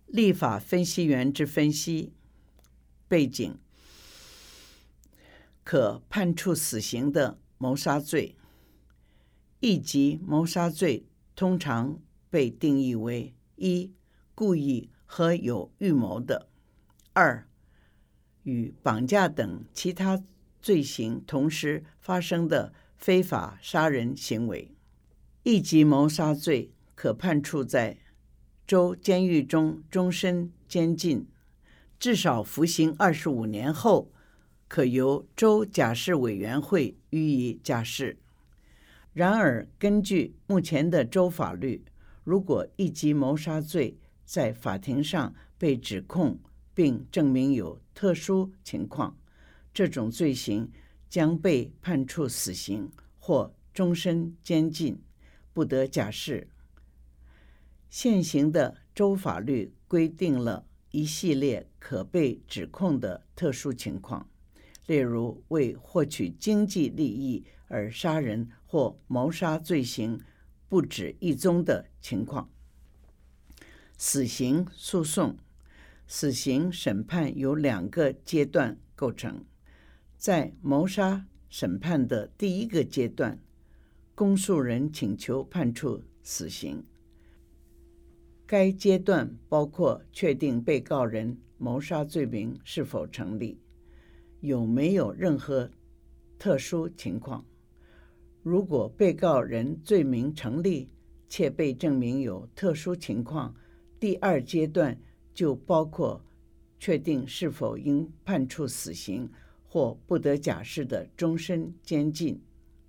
立法分析员之分析背景：可判处死刑的谋杀罪。一级谋杀罪通常被定义为：一、故意和有预谋的；二、与绑架等其他罪行同时发生的非法杀人行为。一级谋杀罪可判处在州监狱中终身监禁，至少服刑25年后，可由州假释委员会予以假释。然而，根据目前的州法律，如果一级谋杀罪在法庭上被指控并证明有特殊情况，这种罪行将被判处死刑或终身监禁，不得假释。现行的州法律规定了一系列可被指控的特殊情况，例如为获取经济利益而杀人或谋杀罪行不止一宗的情况。死刑诉讼。死刑审判由2个阶段构成。在谋杀审判的第一个阶段，公诉人请求判处死刑。该阶段包括确定被告人谋杀罪名是否成立，有没有任何特殊情况。如果被告人罪名成立且被证明有特殊情况，第2阶段就包括确定是否应判处死刑或不得假释的终身监禁。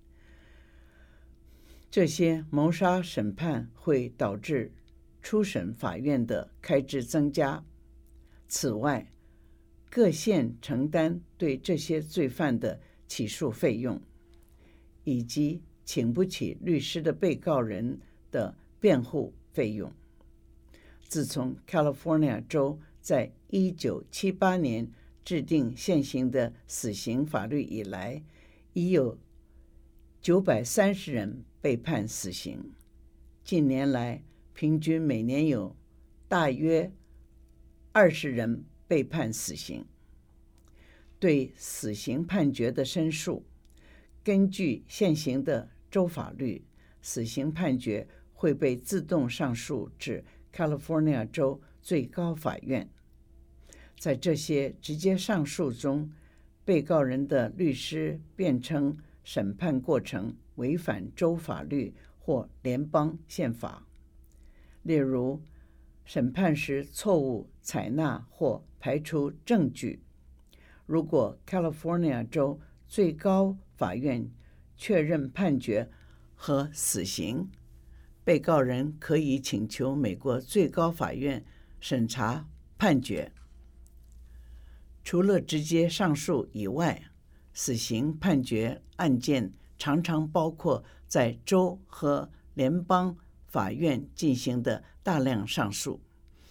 这些谋杀审判会导致初审法院的开支增加。此外，各县承担对这些罪犯的起诉费用，以及请不起律师的被告人的辩护费用。自从 California 州在1978年制定现行的死刑法律以来，已有930人被判死刑。近年来，平均每年有大约20人被判死刑。对死刑判决的申诉，根据现行的州法律，死刑判决会被自动上诉至 California 州最高法院。在这些直接上诉中，被告人的律师辩称审判过程违反州法律或联邦宪法，例如审判时错误采纳或排除证据。如果 California 州最高法院确认判决和死刑，被告人可以请求美国最高法院审查判决。除了直接上诉以外，死刑判决案件常常包括在州和联邦法院进行的大量上诉。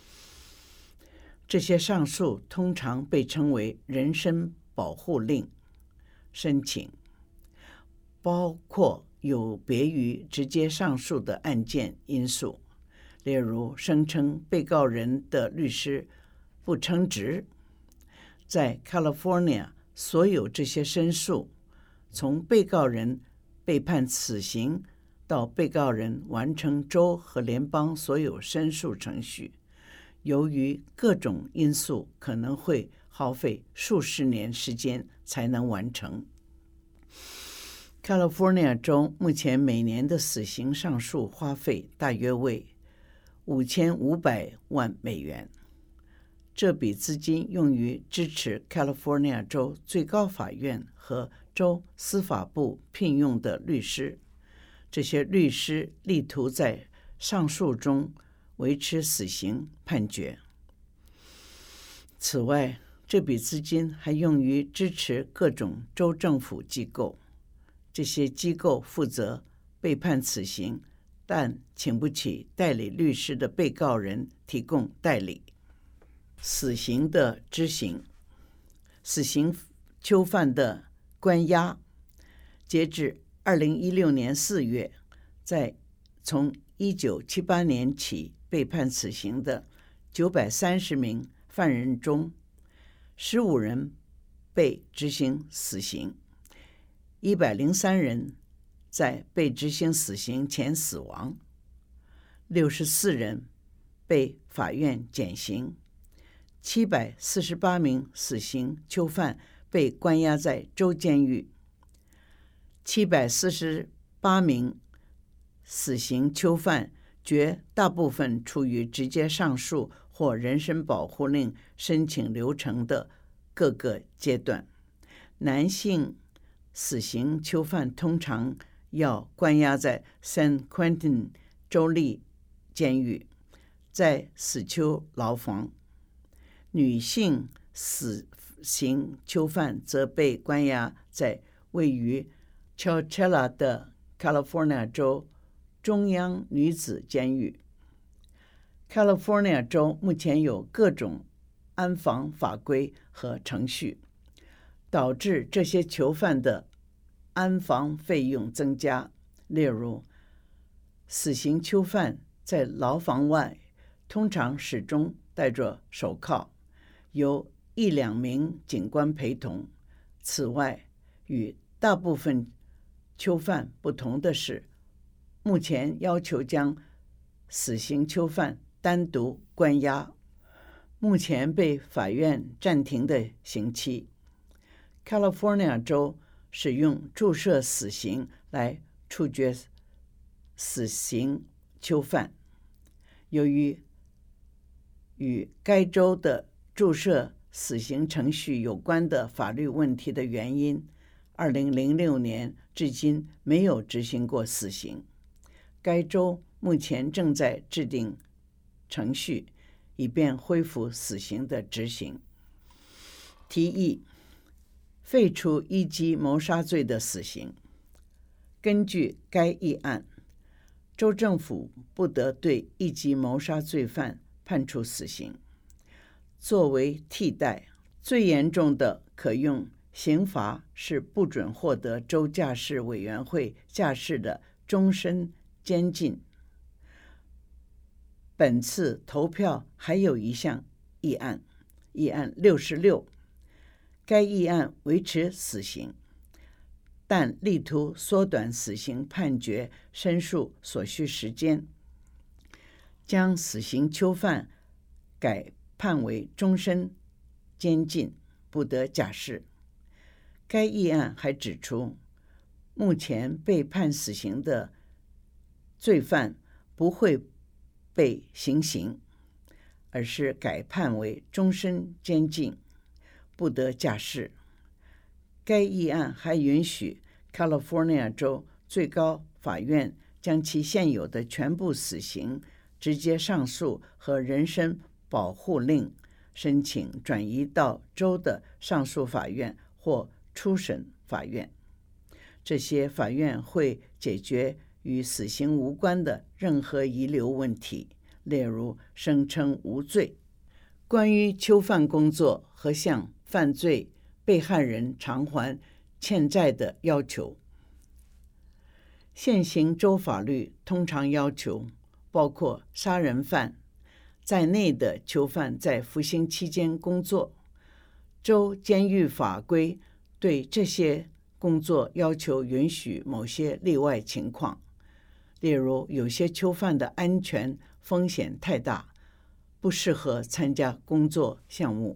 这些上诉通常被称为人身保护令申请，包括有别于直接上诉的案件因素，例如声称被告人的律师不称职。在 California， 所有这些申诉，从被告人被判死刑到被告人完成州和联邦所有申诉程序，由于各种因素，可能会耗费数十年时间才能完成。California 州目前每年的死刑上诉花费大约为5500万美元。这笔资金用于支持 California 州最高法院和州司法部聘用的律师。这些律师力图在上诉中维持死刑判决。此外，这笔资金还用于支持各种州政府机构。这些机构负责被判死刑但请不起代理律师的被告人提供代理。死刑的执行。死刑囚犯的关押。截至2016年4月，从1978年起被判死刑的 930名犯人中，15人被执行死刑，103人在被执行死刑前死亡，64人被法院减刑，748名死刑囚犯被关押在州监狱，748名死刑囚犯绝大部分处于直接上诉或人身保护令申请流程的各个阶段。男性死刑囚犯通常要关押在 San Quentin 州立监狱，在死囚牢房；女性死刑囚犯则被关押在位于 Coachella 的 California 州中央女子监狱。California 州目前有各种安防法规和程序，导致这些囚犯的安防费用增加。例如，死刑囚犯在牢房外通常始终戴着手铐，由1-2名警官陪同。此外，与大部分囚犯不同的是，目前要求将死刑囚犯单独关押。目前被法院暂停的刑期。California 州使用注射死刑来处决死刑囚犯。由于与该州的注射死刑程序有关的法律问题的原因，2006年至今没有执行过死刑。该州目前正在制定程序，以便恢复死刑的执行。提议废除一级谋杀罪的死刑。根据该议案，州政府不得对一级谋杀罪犯判处死刑。作为替代，最严重的可用刑罚是不准获得州驾驶委员会驾驶的终身监禁。本次投票还有一项议案，议案66，该议案维持死刑，但力图缩短死刑判决申诉所需时间，将死刑囚犯改判为终身监禁，不得假释。该议案还指出，目前被判死刑的罪犯不会被行刑，而是改判为终身监禁，不得假释。该议案还允许 California 州最高法院将其现有的全部死刑、直接上诉和人身保护令申请转移到州的上诉法院或初审法院。这些法院会解决与死刑无关的任何遗留问题，例如声称无罪。关于囚犯工作和向犯罪被害人偿还欠债的要求，现行州法律通常要求包括杀人犯在内的囚犯在服刑期间工作。州监狱法规对这些工作要求允许某些例外情况，例如有些囚犯的安全风险太大，不适合参加工作项目。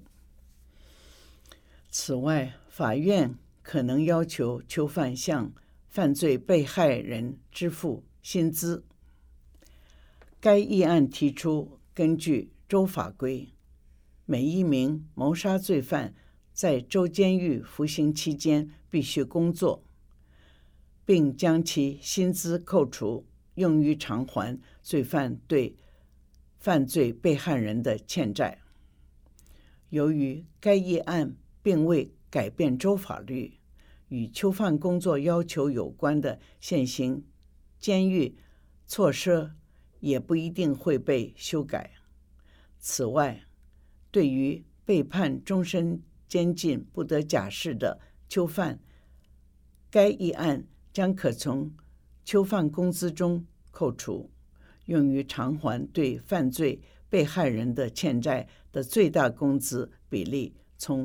此外，法院可能要求囚犯向犯罪被害人支付薪资。该议案提出，根据州法规，每一名谋杀罪犯在州监狱服刑期间必须工作，并将其薪资扣除，用于偿还罪犯对犯罪被害人的欠债。由于该议案并未改变州法律，与囚犯工作要求有关的现行监狱措施也不一定会被修改。此外，对于被判终身监禁不得假释的囚犯，该议案将可从囚犯工资中扣除，用于偿还对犯罪被害人的欠债的最大工资比例从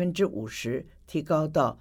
50% 提高到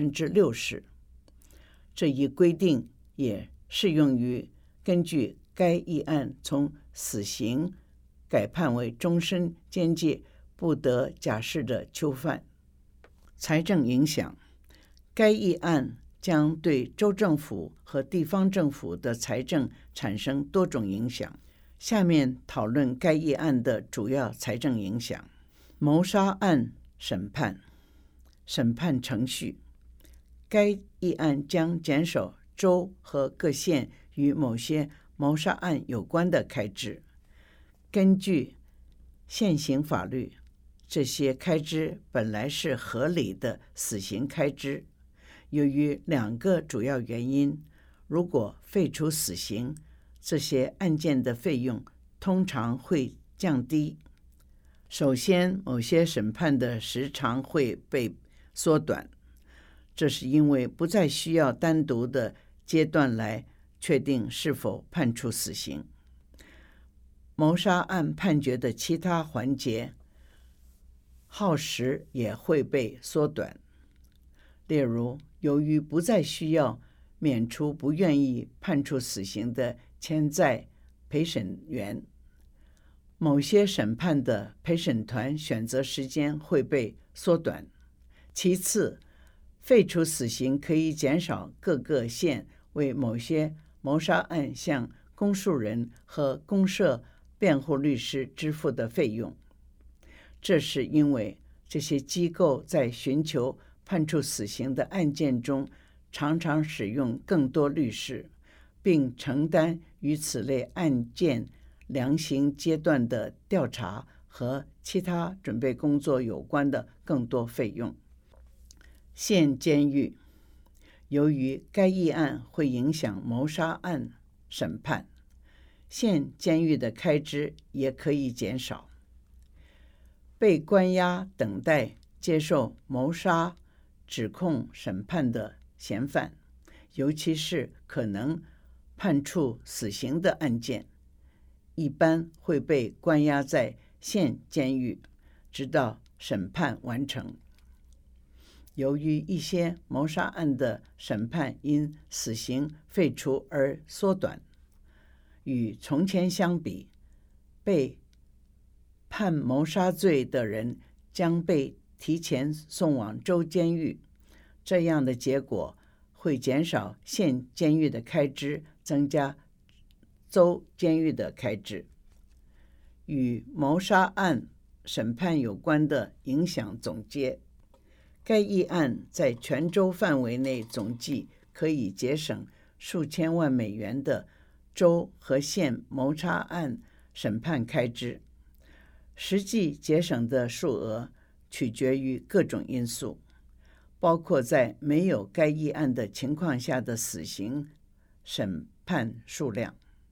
60%。这一规定也适用于根据该议案从死刑改判为终身监禁不得假释的囚犯。财政影响，该议案将对州政府和地方政府的财政产生多种影响。下面讨论该议案的主要财政影响。谋杀案审判程序，该议案将减少州和各县与某些谋杀案有关的开支。根据现行法律，这些开支本来是合理的死刑开支。由于2个主要原因，如果废除死刑，这些案件的费用通常会降低。首先，某些审判的时长会被缩短，这是因为不再需要单独的阶段来确定是否判处死刑。谋杀案判决的其他环节耗时也会被缩短。例如，由于不再需要免除不愿意判处死刑的潜在陪审员，某些审判的陪审团选择时间会被缩短。其次，废除死刑可以减少各个县为某些谋杀案向公诉人和公社辩护律师支付的费用。这是因为这些机构在寻求判处死刑的案件中常常使用更多律师，并承担与此类案件量刑阶段的调查和其他准备工作有关的更多费用。县监狱，由于该议案会影响谋杀案审判，县监狱的开支也可以减少。被关押等待接受谋杀指控审判的嫌犯，尤其是可能判处死刑的案件，一般会被关押在县监狱，直到审判完成。由于一些谋杀案的审判因死刑废除而缩短，与从前相比，被判谋杀罪的人将被提前送往州监狱。这样的结果会减少县监狱的开支，增加州监狱的开支。与谋杀案审判有关的影响总结，该议案在全州范围内总计可以节省数千万美元的州和县谋杀案审判开支。实际节省的数额取决于各种因素，包括在没有该议案的情况下的死刑审判数量。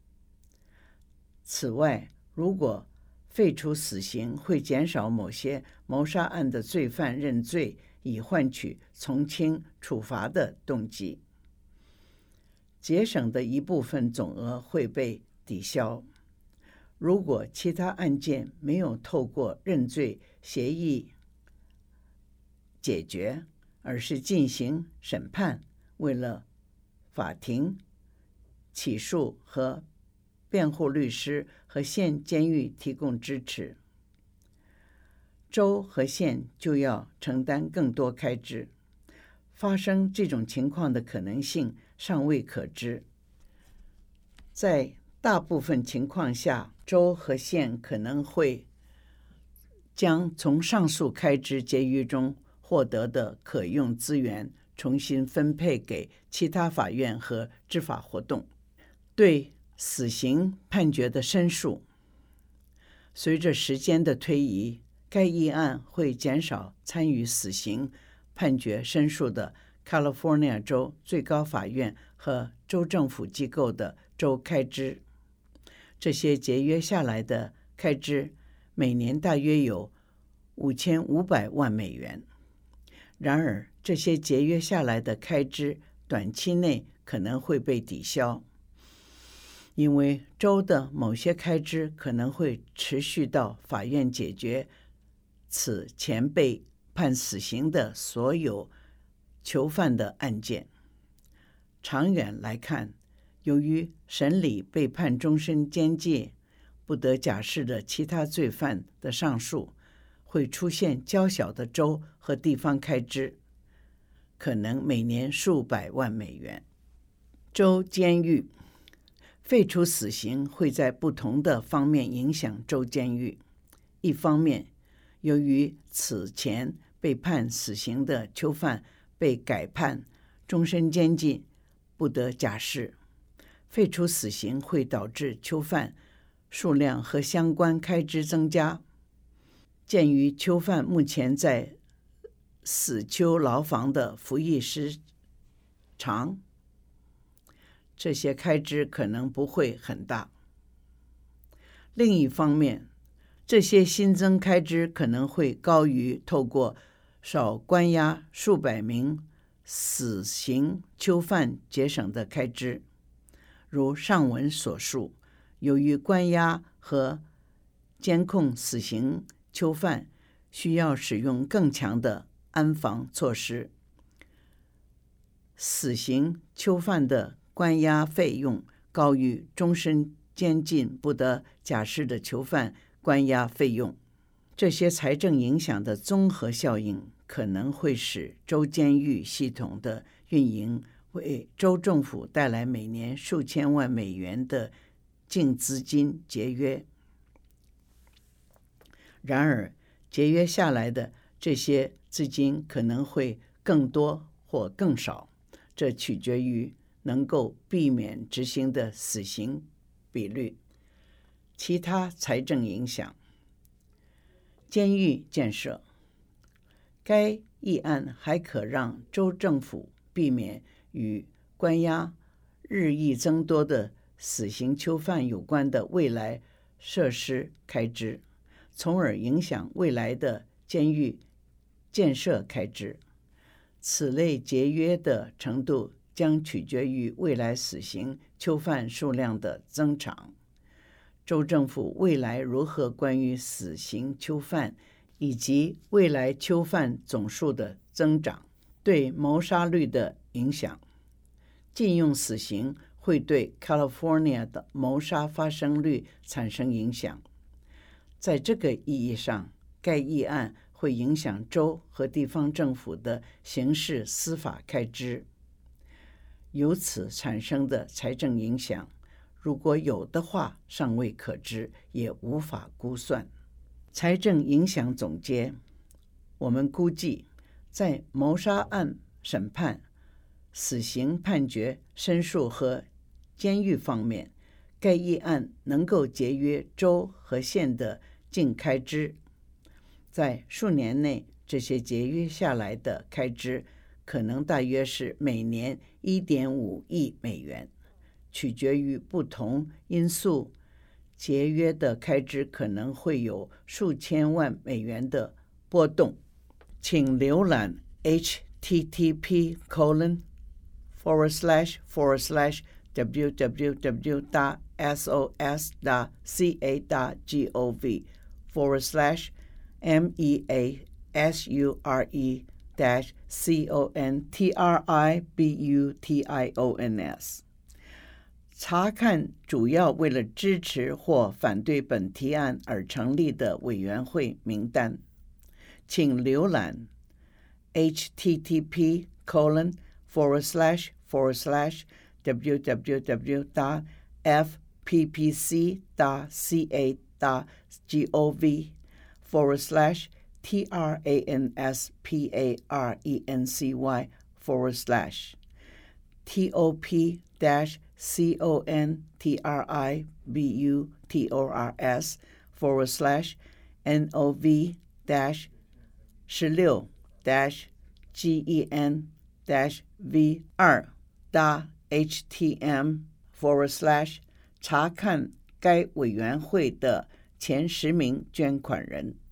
此外，如果废除死刑会减少某些谋杀案的罪犯认罪以换取从轻处罚的动机，节省的一部分总额会被抵消。如果其他案件没有透过认罪协议解决，而是进行审判，为了法庭、起诉和辩护律师和县监狱提供支持，州和县就要承担更多开支。发生这种情况的可能性尚未可知。在大部分情况下，州和县可能会将从上述开支结余中获得的可用资源重新分配给其他法院和执法活动。对死刑判决的申诉，随着时间的推移，该议案会减少参与死刑判决申诉的 California 州最高法院和州政府机构的州开支。这些节约下来的开支每年大约有5500万美元。然而，这些节约下来的开支短期内可能会被抵消。 因为州的某些开支可能会持续到法院解决此前被判死刑的所有囚犯的案件。长远来看，由于审理被判终身监禁不得假释的其他罪犯的上诉，会出现较小的州和地方开支，可能每年数百万美元。州监狱废除死刑会在不同的方面影响州监狱。一方面，由于此前被判死刑的囚犯被改判终身监禁不得假释，废除死刑会导致囚犯数量和相关开支增加。鉴于囚犯目前在死囚牢房的服役时长，这些开支可能不会很大。另一方面，这些新增开支可能会高于透过少关押数百名死刑囚犯节省的开支。如上文所述，由于关押和监控死刑囚犯需要使用更强的安防措施，死刑囚犯的关押费用高于终身监禁不得假释的囚犯关押费用。这些财政影响的综合效应可能会使州监狱系统的运营为州政府带来每年数千万美元的净资金节约。然而，节约下来的这些资金可能会更多或更少，这取决于能够避免执行的死刑比率。其他财政影响：监狱建设。该议案还可让州政府避免与关押日益增多的死刑囚犯有关的未来设施开支，从而影响未来的监狱建设开支。此类节约的程度将取决于未来死刑囚犯数量的增长。州政府未来如何关于死刑囚犯以及未来囚犯总数的增长对谋杀率的影响。禁用死刑会对 California 的谋杀发生率产生影响。在这个意义上，该议案会影响州和地方政府的刑事司法开支。由此产生的财政影响，如果有的话，尚未可知，也无法估算。财政影响总结：我们估计，在谋杀案审判、死刑判决、申诉和监狱方面，该议案能够节约州和县的净开支。在数年内，这些节约下来的开支可能大约是每年 1.5 亿美元，取决于不同因素。节约的开支可能会有数千万美元的波动。请浏览 http://www.sos.ca.gov/measurecontributors查看主要为了支持或反对本提案而成立的委员会名单。请浏览 http://www.fppc.ca.gov/nov-16-gen-v2.htm/查看该委员会的前10名捐款人。